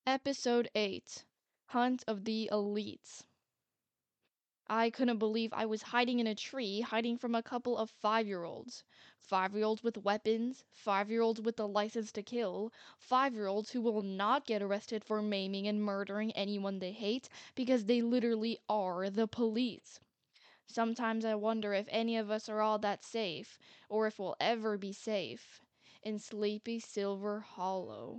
Episode 8, Hunt of the Elites. I couldn't believe I was hiding in a tree, hiding from a couple of 5-year-olds. 5-year-olds with weapons, 5-year-olds with the license to kill, 5-year-olds who will not get arrested for maiming and murdering anyone they hate because they literally are the police. Sometimes I wonder if any of us are all that safe, or if we'll ever be safe, in sleepy Silver Hollow.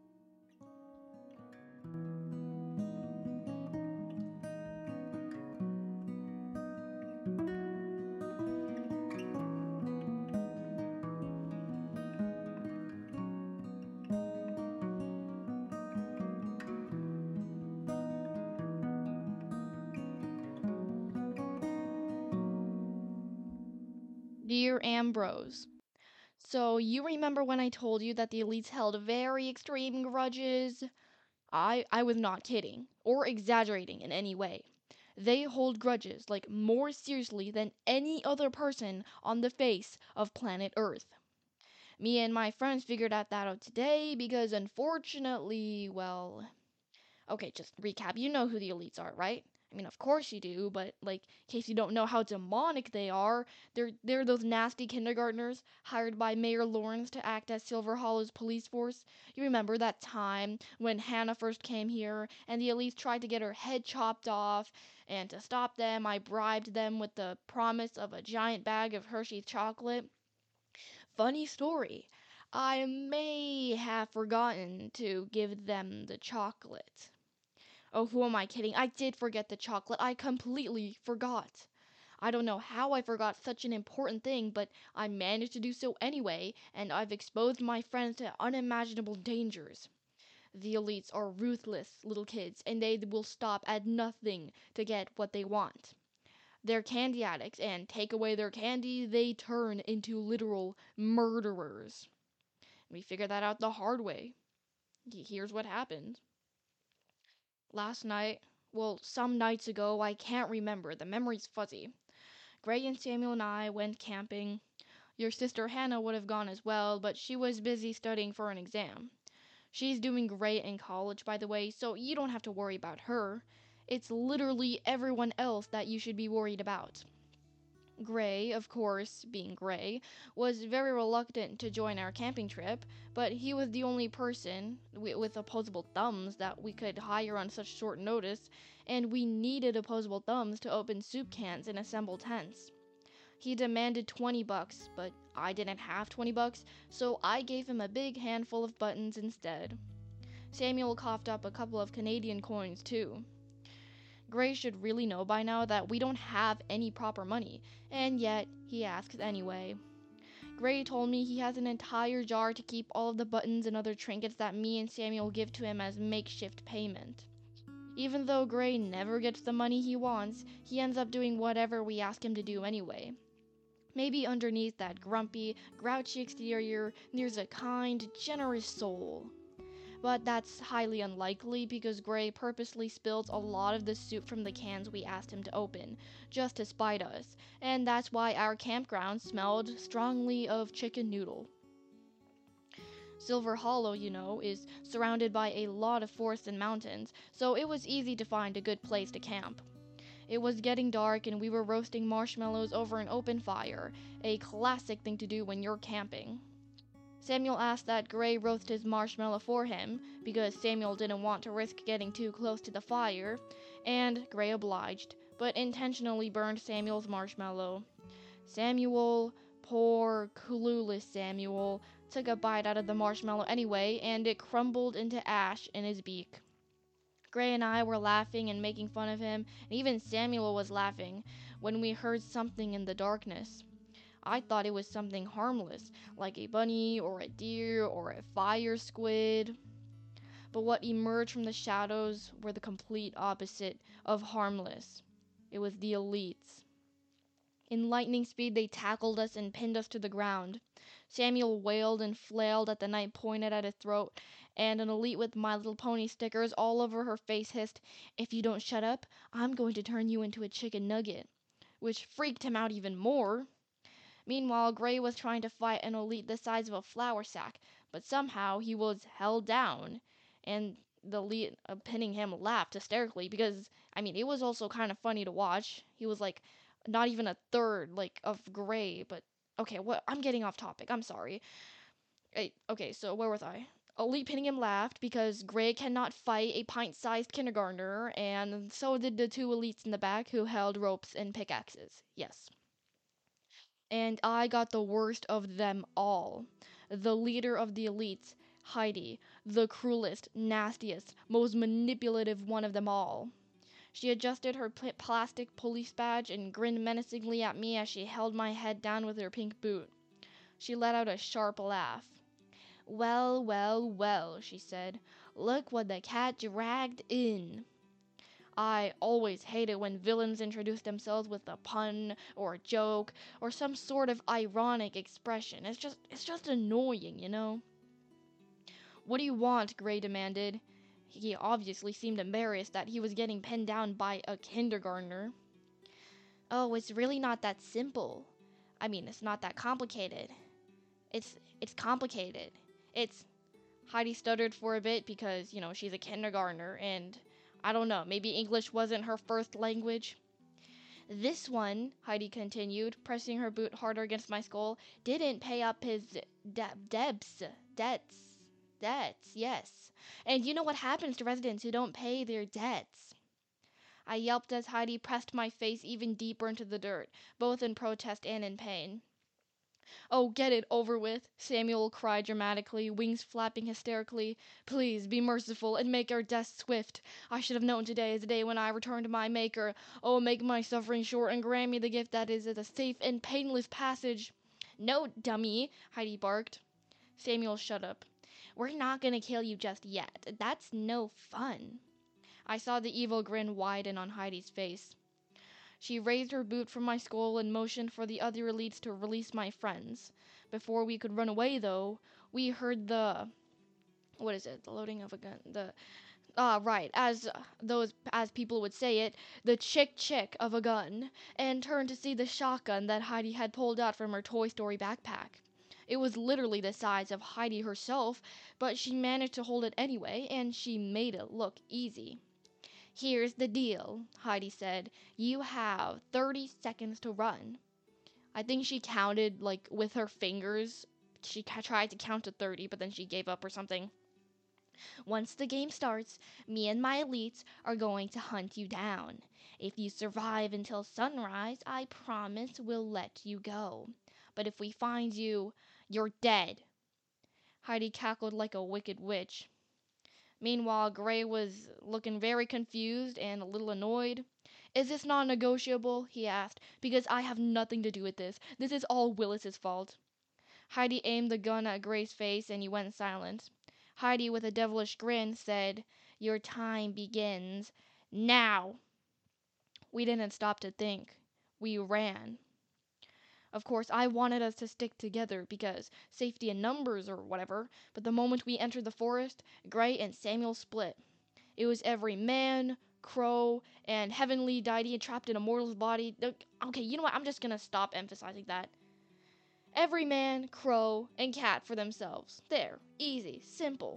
Dear Ambrose, so you remember when I told you that the elites held very extreme grudges? I was not kidding or exaggerating in any way. They hold grudges like more seriously than any other person on the face of planet Earth. Me and my friends figured out that out today because unfortunately, well, okay, just recap. You know who the elites are, right? I mean, of course you do, but like, in case you don't know how demonic they are, they're those nasty kindergartners hired by Mayor Lawrence to act as Silver Hollow's police force. You remember that time when Hannah first came here and the elites tried to get her head chopped off, and to stop them, I bribed them with the promise of a giant bag of Hershey's chocolate. Funny story. I may have forgotten to give them the chocolate. Oh, who am I kidding? I did forget the chocolate. I completely forgot. I don't know how I forgot such an important thing, but I managed to do so anyway, and I've exposed my friends to unimaginable dangers. The elites are ruthless little kids, and they will stop at nothing to get what they want. They're candy addicts, and take away their candy, they turn into literal murderers. We figured that out the hard way. Here's what happened. Last night, well, some nights ago, I can't remember. The memory's fuzzy. Gray and Samuel and I went camping. Your sister Hannah would have gone as well, but she was busy studying for an exam. She's doing great in college, by the way, so you don't have to worry about her. It's literally everyone else that you should be worried about. Gray, of course, being Gray, was very reluctant to join our camping trip, but he was the only person with opposable thumbs that we could hire on such short notice, and we needed opposable thumbs to open soup cans and assemble tents. He demanded $20, but I didn't have $20, so I gave him a big handful of buttons instead. Samuel coughed up a couple of Canadian coins too. Gray should really know by now that we don't have any proper money, and yet he asks anyway. Gray told me he has an entire jar to keep all of the buttons and other trinkets that me and Samuel give to him as makeshift payment. Even though Gray never gets the money he wants, he ends up doing whatever we ask him to do anyway. Maybe underneath that grumpy, grouchy exterior, there's a kind, generous soul. But that's highly unlikely because Gray purposely spilled a lot of the soup from the cans we asked him to open, just to spite us, and that's why our campground smelled strongly of chicken noodle. Silver Hollow, you know, is surrounded by a lot of forests and mountains, so it was easy to find a good place to camp. It was getting dark and we were roasting marshmallows over an open fire, a classic thing to do when you're camping. Samuel asked that Gray roast his marshmallow for him, because Samuel didn't want to risk getting too close to the fire, and Gray obliged, but intentionally burned Samuel's marshmallow. Samuel, poor, clueless Samuel, took a bite out of the marshmallow anyway, and it crumbled into ash in his beak. Gray and I were laughing and making fun of him, and even Samuel was laughing, when we heard something in the darkness. I thought it was something harmless, like a bunny or a deer or a fire squid. But what emerged from the shadows were the complete opposite of harmless. It was the elites. In lightning speed, they tackled us and pinned us to the ground. Samuel wailed and flailed at the knife pointed at his throat, and an elite with My Little Pony stickers all over her face hissed, "If you don't shut up, I'm going to turn you into a chicken nugget," which freaked him out even more. Meanwhile, Gray was trying to fight an elite the size of a flour sack, but somehow he was held down, and the lead pinning him laughed hysterically because I mean it was also kind of funny to watch. He was like not even a third like of Gray, but okay, what I'm getting off topic. I'm sorry. Okay, so where was I? Elite Pinningham laughed because Gray cannot fight a pint-sized kindergartner, and so did the two elites in the back who held ropes and pickaxes. Yes. And I got the worst of them all. The leader of the elites, Heidi, the cruelest, nastiest, most manipulative one of them all. She adjusted her plastic police badge and grinned menacingly at me as she held my head down with her pink boot. She let out a sharp laugh. Well, well, well, she said. Look what the cat dragged in. I always hate it when villains introduce themselves with a pun or a joke or some sort of ironic expression. It's just annoying, you know? What do you want? Gray demanded. He obviously seemed embarrassed that he was getting pinned down by a kindergartner. Oh, it's really not that simple. I mean, it's not that complicated. It's complicated. It's Heidi stuttered for a bit because, she's a kindergartner and I don't know, maybe English wasn't her first language. This one, Heidi continued, pressing her boot harder against my skull, didn't pay up his debts. Debts, yes. And you know what happens to residents who don't pay their debts? I yelped as Heidi pressed my face even deeper into the dirt, both in protest and in pain. Oh, get it over with, Samuel cried dramatically, wings flapping hysterically. Please be merciful and make our death swift. I should have known today is the day when I return to my Maker. Oh, make my suffering short and grant me the gift that is a safe and painless passage. No, dummy, Heidi barked. Samuel shut up. We're not gonna kill you just yet. That's no fun. I saw the evil grin widen on Heidi's face. She raised her boot from my skull and motioned for the other elites to release my friends. Before we could run away, though, we heard the what is it? The loading of a gun. Right, as people would say it, the chick of a gun, and turned to see the shotgun that Heidi had pulled out from her Toy Story backpack. It was literally the size of Heidi herself, but she managed to hold it anyway, and she made it look easy. Here's the deal, Heidi said. You have 30 seconds to run. I think she counted, like, with her fingers. She tried to count to 30, but then she gave up or something. Once the game starts, me and my elites are going to hunt you down. If you survive until sunrise, I promise we'll let you go. But if we find you, you're dead. Heidi cackled like a wicked witch. Meanwhile, Gray was looking very confused and a little annoyed. Is this non-negotiable? He asked. Because I have nothing to do with this. This is all Willis's fault. Heidi aimed the gun at Gray's face and he went silent. Heidi, with a devilish grin, said, Your time begins now. We didn't stop to think. We ran. Of course, I wanted us to stick together because safety in numbers or whatever, but the moment we entered the forest, Gray and Samuel split. It was every man, crow, and heavenly deity trapped in a mortal's body. Okay, you know what? I'm just gonna stop emphasizing that. Every man, crow, and cat for themselves. There. Easy. Simple.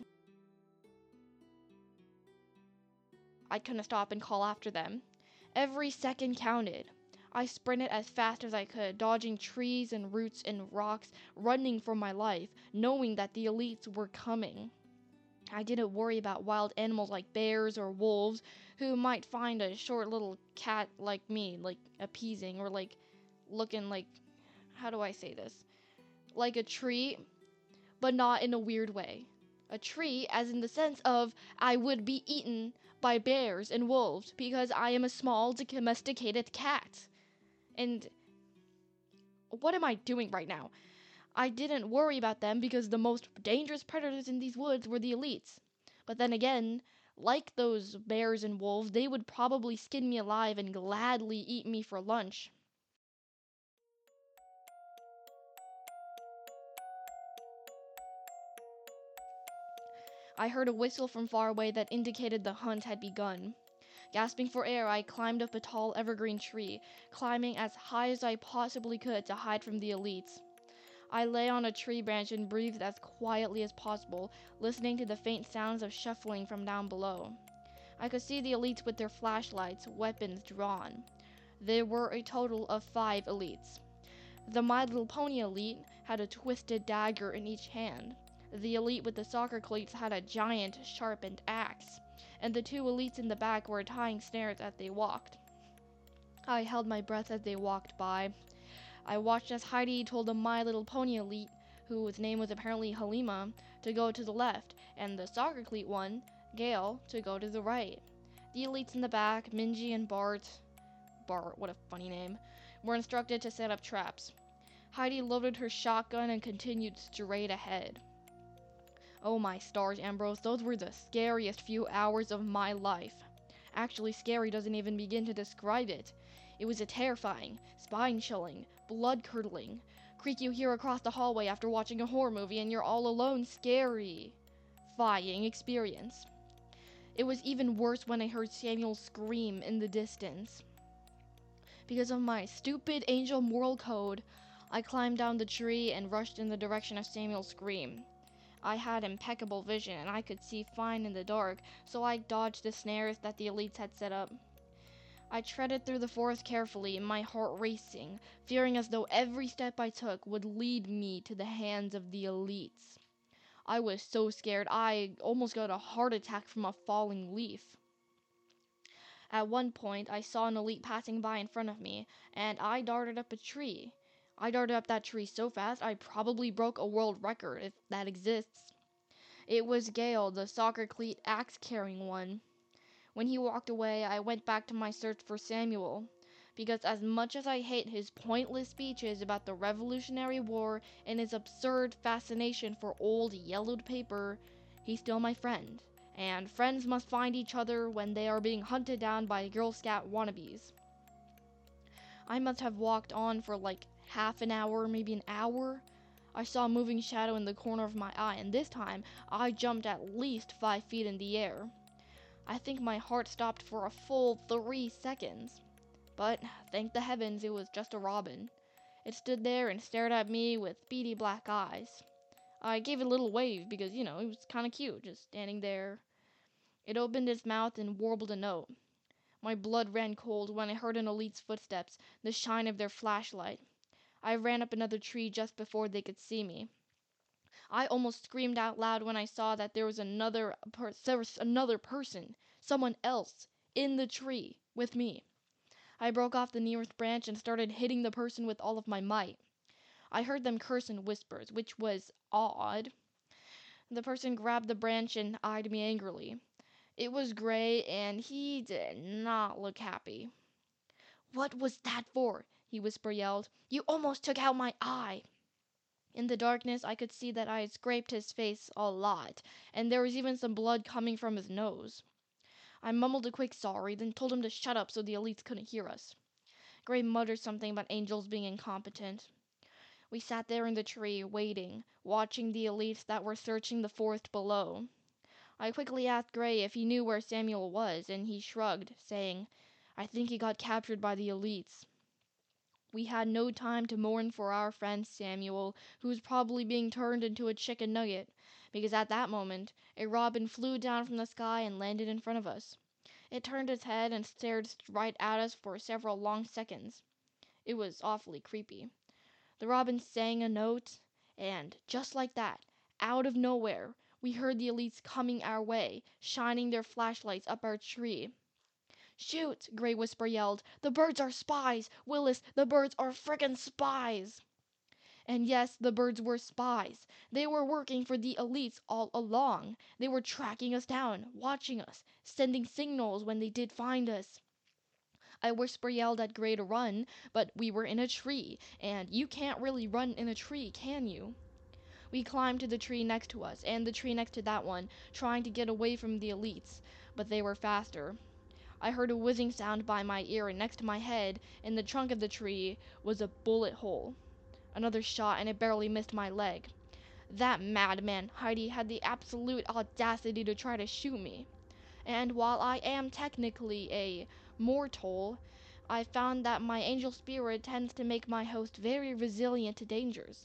I couldn't stop and call after them. Every second counted. I sprinted as fast as I could, dodging trees and roots and rocks, running for my life, knowing that the elites were coming. I didn't worry about wild animals like bears or wolves who might find a short little cat like me, like appeasing or like looking like, how do I say this? Like a treat, but not in a weird way. A treat, as in the sense of I would be eaten by bears and wolves because I am a small, domesticated cat. And what am I doing right now? I didn't worry about them because the most dangerous predators in these woods were the elites. But then again, like those bears and wolves, they would probably skin me alive and gladly eat me for lunch. I heard a whistle from far away that indicated the hunt had begun. Gasping for air, I climbed up a tall evergreen tree, climbing as high as I possibly could to hide from the elites. I lay on a tree branch and breathed as quietly as possible, listening to the faint sounds of shuffling from down below. I could see the elites with their flashlights, weapons drawn. There were a total of 5 elites. The My Little Pony elite had a twisted dagger in each hand. The elite with the soccer cleats had a giant, sharpened axe. And the 2 elites in the back were tying snares as they walked. I held my breath as they walked by. I watched as Heidi told the My Little Pony elite, whose name was apparently Halima, to go to the left, and the soccer cleat one, Gail, to go to the right. The elites in the back, Minji and Bart, what a funny name, were instructed to set up traps. Heidi loaded her shotgun and continued straight ahead. Oh my stars, Ambrose, those were the scariest few hours of my life. Actually, scary doesn't even begin to describe it. It was a terrifying, spine-chilling, blood-curdling, creak you hear across the hallway after watching a horror movie and you're all alone, scary-fying experience. It was even worse when I heard Samuel scream in the distance. Because of my stupid angel moral code, I climbed down the tree and rushed in the direction of Samuel's scream. I had impeccable vision and I could see fine in the dark, so I dodged the snares that the elites had set up. I treaded through the forest carefully, my heart racing, fearing as though every step I took would lead me to the hands of the elites. I was so scared I almost got a heart attack from a falling leaf. At one point, I saw an elite passing by in front of me, and I darted up a tree. I darted up that tree so fast I probably broke a world record, if that exists. It was Gale, the soccer cleat axe-carrying one. When he walked away, I went back to my search for Samuel, because as much as I hate his pointless speeches about the Revolutionary War and his absurd fascination for old yellowed paper, he's still my friend, and friends must find each other when they are being hunted down by Girl Scout wannabes. I must have walked on for like half an hour, maybe an hour. I saw a moving shadow in the corner of my eye, and this time I jumped at least 5 feet in the air. I think my heart stopped for a full 3 seconds. But, thank the heavens, it was just a robin. It stood there and stared at me with beady black eyes. I gave it a little wave because, it was kind of cute, just standing there. It opened its mouth and warbled a note. My blood ran cold when I heard an elite's footsteps, the shine of their flashlight. I ran up another tree just before they could see me. I almost screamed out loud when I saw that there was another person, someone else, in the tree with me. I broke off the nearest branch and started hitting the person with all of my might. I heard them curse in whispers, which was odd. The person grabbed the branch and eyed me angrily. It was Gray, and he did not look happy. "What was that for?" he yelled. "You almost took out my eye." In the darkness, I could see that I had scraped his face a lot, and there was even some blood coming from his nose. I mumbled a quick sorry, then told him to shut up so the elites couldn't hear us. Gray muttered something about angels being incompetent. We sat there in the tree, waiting, watching the elites that were searching the forest below. I quickly asked Gray if he knew where Samuel was, and he shrugged, saying, "I think he got captured by the elites." We had no time to mourn for our friend Samuel, who was probably being turned into a chicken nugget, because at that moment a robin flew down from the sky and landed in front of us. It turned its head and stared right at us for several long seconds. It was awfully creepy. The robin sang a note, and just like that, out of nowhere, we heard the elites coming our way, shining their flashlights up our tree. "Shoot!" Gray Whisper yelled. "The birds are spies! Willis, the birds are frickin' spies!" And yes, the birds were spies. They were working for the elites all along. They were tracking us down, watching us, sending signals when they did find us. I Whisper yelled at Gray to run, but we were in a tree, and you can't really run in a tree, can you? We climbed to the tree next to us, and the tree next to that one, trying to get away from the elites, but they were faster. I heard a whizzing sound by my ear, and next to my head, in the trunk of the tree, was a bullet hole. Another shot, and it barely missed my leg. That madman, Heidi, had the absolute audacity to try to shoot me. And while I am technically a mortal, I found that my angel spirit tends to make my host very resilient to dangers.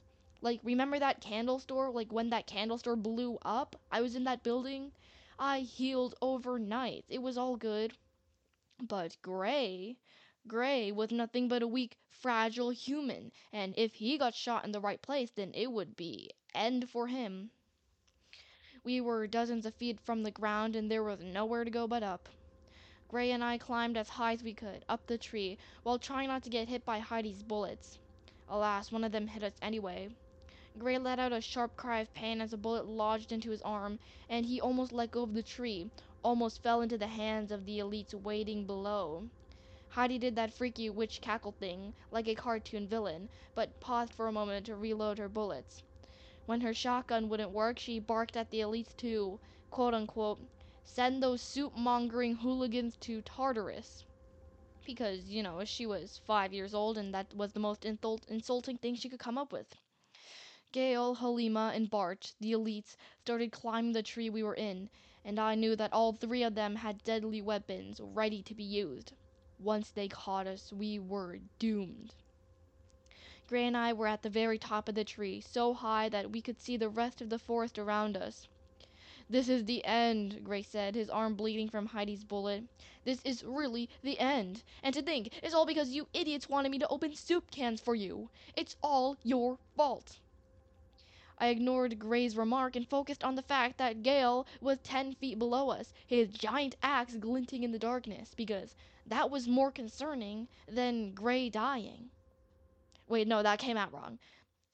Like, remember that candle store? Like, when that candle store blew up? I was in that building. I healed overnight. It was all good. But Gray was nothing but a weak, fragile human, and if he got shot in the right place, then it would be end for him. We were dozens of feet from the ground, and there was nowhere to go but up. Gray and I climbed as high as we could, up the tree, while trying not to get hit by Heidi's bullets. Alas, one of them hit us anyway. Gray let out a sharp cry of pain as a bullet lodged into his arm, and he almost let go of the tree, almost fell into the hands of the elites waiting below. Heidi did that freaky witch cackle thing, like a cartoon villain, but paused for a moment to reload her bullets. When her shotgun wouldn't work, she barked at the elites to, quote unquote, send those soup mongering hooligans to Tartarus. Because, she was 5 years old and that was the most insulting thing she could come up with. Gale, Halima, and Bart, the elites, started climbing the tree we were in, and I knew that all three of them had deadly weapons ready to be used. Once they caught us, we were doomed. Gray and I were at the very top of the tree, so high that we could see the rest of the forest around us. This is the end, Gray said, his arm bleeding from Heidi's bullet. This is really the end. And to think, it's all because you idiots wanted me to open soup cans for you. It's all your fault. I ignored Gray's remark and focused on the fact that Gale was 10 feet below us, his giant axe glinting in the darkness, because that was more concerning than Gray dying. Wait, no, that came out wrong.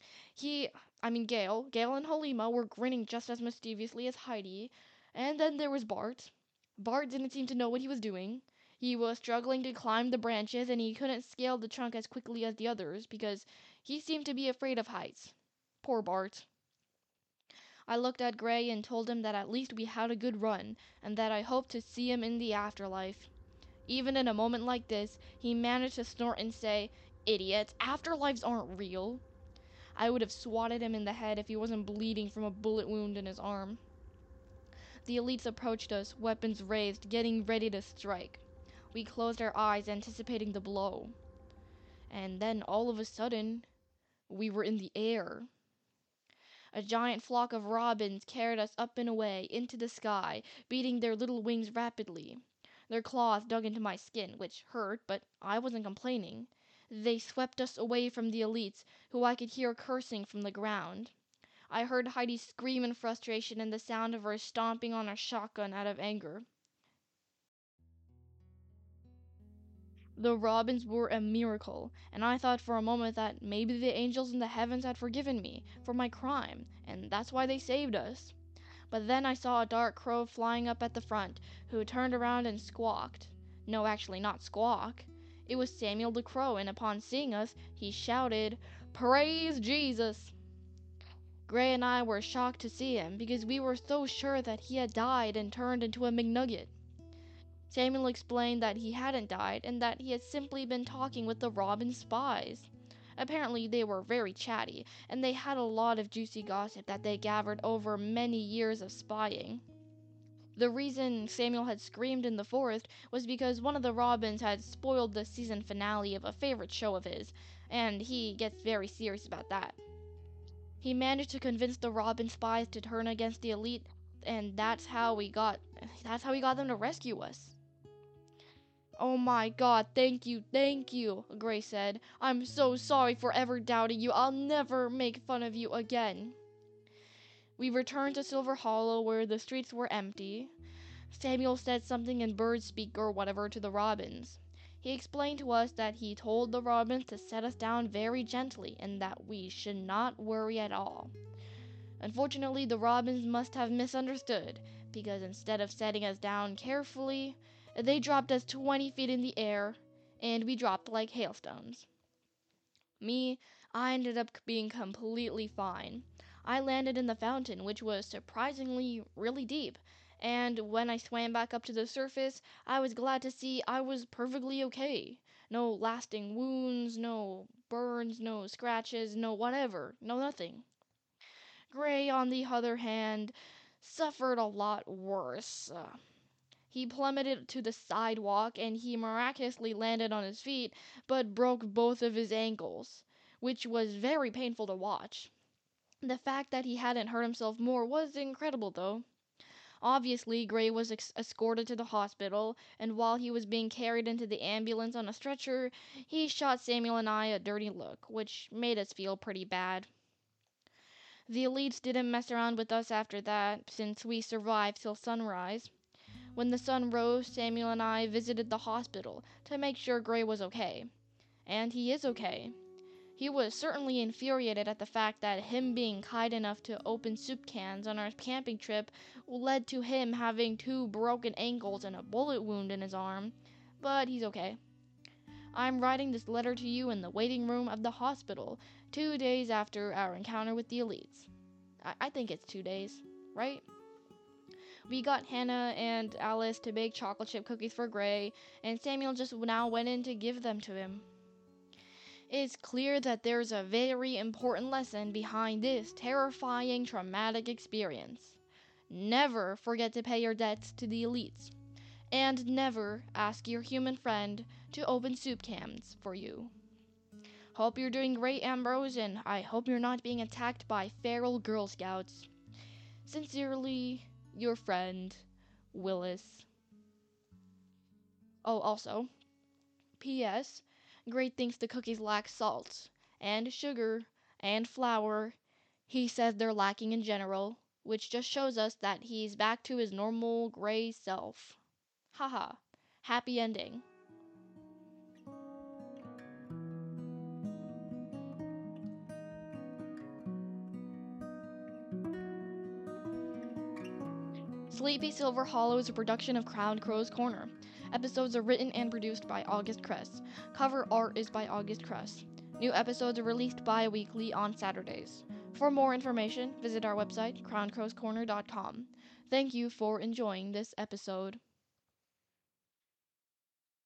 Gale and Halima were grinning just as mischievously as Heidi, and then there was Bart. Bart didn't seem to know what he was doing. He was struggling to climb the branches, and he couldn't scale the trunk as quickly as the others because he seemed to be afraid of heights. Poor Bart. I looked at Gray and told him that at least we had a good run, and that I hoped to see him in the afterlife. Even in a moment like this, he managed to snort and say, "Idiots, afterlives aren't real." I would have swatted him in the head if he wasn't bleeding from a bullet wound in his arm. The elites approached us, weapons raised, getting ready to strike. We closed our eyes, anticipating the blow. And then, all of a sudden, we were in the air. A giant flock of robins carried us up and away, into the sky, beating their little wings rapidly. Their claws dug into my skin, which hurt, but I wasn't complaining. They swept us away from the elites, who I could hear cursing from the ground. I heard Heidi scream in frustration and the sound of her stomping on her shotgun out of anger. The robins were a miracle, and I thought for a moment that maybe the angels in the heavens had forgiven me for my crime, and that's why they saved us. But then I saw a dark crow flying up at the front, who turned around and squawked. No, actually, not squawk. It was Samuel the Crow, and upon seeing us, he shouted, "Praise Jesus!" Gray and I were shocked to see him, because we were so sure that he had died and turned into a McNugget. Samuel explained that he hadn't died, and that he had simply been talking with the Robin spies. Apparently they were very chatty, and they had a lot of juicy gossip that they gathered over many years of spying. The reason Samuel had screamed in the forest was because one of the Robins had spoiled the season finale of a favorite show of his, and he gets very serious about that. He managed to convince the Robin spies to turn against the elite, and that's how he got them to rescue us. "Oh my God, thank you," Gray said. "I'm so sorry for ever doubting you. I'll never make fun of you again." We returned to Silver Hollow, where the streets were empty. Samuel said something in bird speak or whatever to the robins. He explained to us that he told the robins to set us down very gently and that we should not worry at all. Unfortunately, the robins must have misunderstood, because instead of setting us down carefully, they dropped us 20 feet in the air, and we dropped like hailstones. Me, I ended up being completely fine. I landed in the fountain, which was surprisingly really deep, and when I swam back up to the surface, I was glad to see I was perfectly okay. No lasting wounds, no burns, no scratches, no whatever, no nothing. Gray, on the other hand, suffered a lot worse. He plummeted to the sidewalk and he miraculously landed on his feet, but broke both of his ankles, which was very painful to watch. The fact that he hadn't hurt himself more was incredible, though. Obviously, Gray was escorted to the hospital, and while he was being carried into the ambulance on a stretcher, he shot Samuel and I a dirty look, which made us feel pretty bad. The elites didn't mess around with us after that, since we survived till sunrise. When the sun rose, Samuel and I visited the hospital to make sure Gray was okay. And he is okay. He was certainly infuriated at the fact that him being kind enough to open soup cans on our camping trip led to him having two broken ankles and a bullet wound in his arm, but he's okay. I'm writing this letter to you in the waiting room of the hospital 2 days after our encounter with the elites. I think it's 2 days, right? We got Hannah and Alice to bake chocolate chip cookies for Gray, and Samuel just now went in to give them to him. It's clear that there's a very important lesson behind this terrifying traumatic experience. Never forget to pay your debts to the elites, and never ask your human friend to open soup cans for you. Hope you're doing great, Ambrose, and I hope you're not being attacked by feral Girl Scouts. Sincerely, your friend, Willis. Oh, also, P.S. Gray thinks the cookies lack salt, and sugar, and flour. He says they're lacking in general, which just shows us that he's back to his normal Gray self. Haha. Happy ending. Sleepy Silver Hollow is a production of Crowned Crow's Corner. Episodes are written and produced by August Kress. Cover art is by August Kress. New episodes are released bi-weekly on Saturdays. For more information, visit our website, crownedcrowscorner.com. Thank you for enjoying this episode.